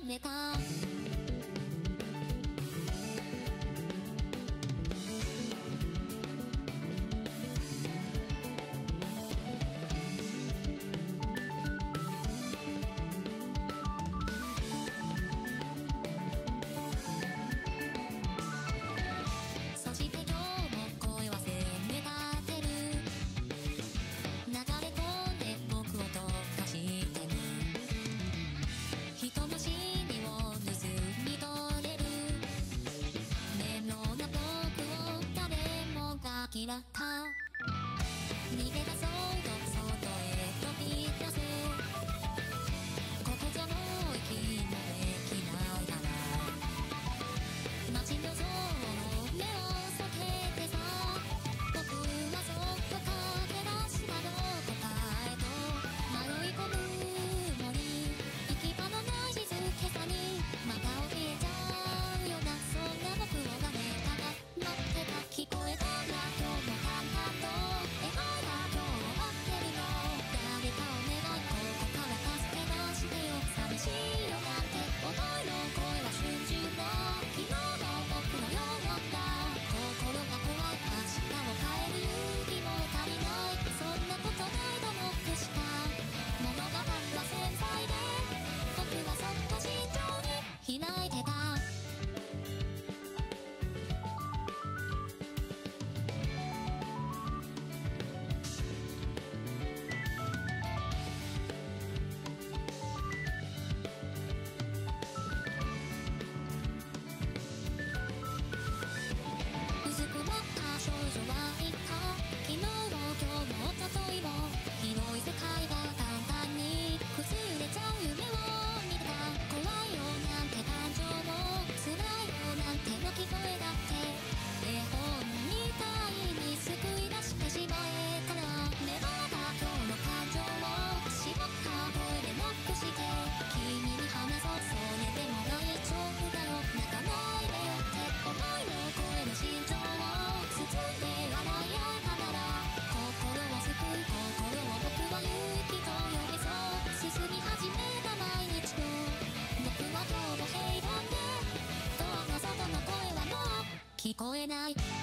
めた。そして今日も声は責め立てる。流れ込んで僕を溶かしてる。人の心理を盗み取れる。面倒な僕を誰もが嫌った。逃げ出そうと外へ飛び出す。ここじゃもう息もできないから。街の像の目を避けてさ、僕はそっと駆け出したどこかへと迷い込む森。行き場のない静けさにまた消えちゃうような、そんな僕を誰かが待ってた。聞こえたら今日も淡々と描いた今日を待ってるよ。誰かお願いここから助け出してよ。寂しいよなんて思いの声は瞬瞬だ。昨日の僕のようなんだ。心が怖い明日を変える勇気も足りない。そんなことないとノックした物語は繊細で、僕はそっと慎重に開いてた。うずくまった少女は言った。昨日も今日も一昨日も広い世界が簡単に崩れちゃう夢を見てた。怖いよなんて感情も辛いよなんて鳴き声だって絵本みたいに救い出してしまえたら。芽生えた今日の感情を絞った声でノックして、君に話そう。それでも大丈夫だよ泣かないでよって思いの声の心情を包んで洗い合えたなら、心を救う心を僕は勇気と呼びそう。進み始めた毎日と僕は今日も平凡で、ドアの外の声はもう聞こえない。